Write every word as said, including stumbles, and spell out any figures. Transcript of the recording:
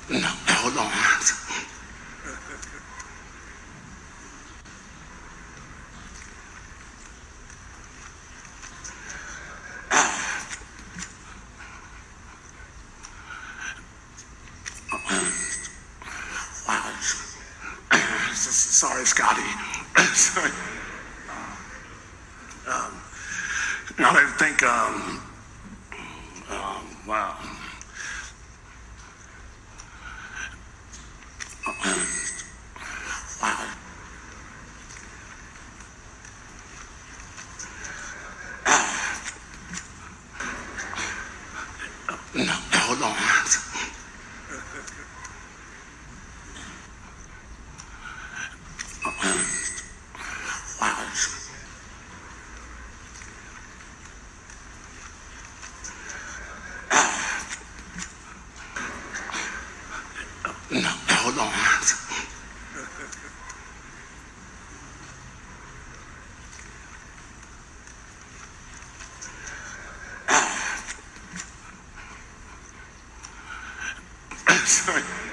No, hold on. Wow. Sorry, Scotty. Sorry. Um, now I think, um, um, wow. Wow. No, hold on. Wow. No, hold on. Sorry.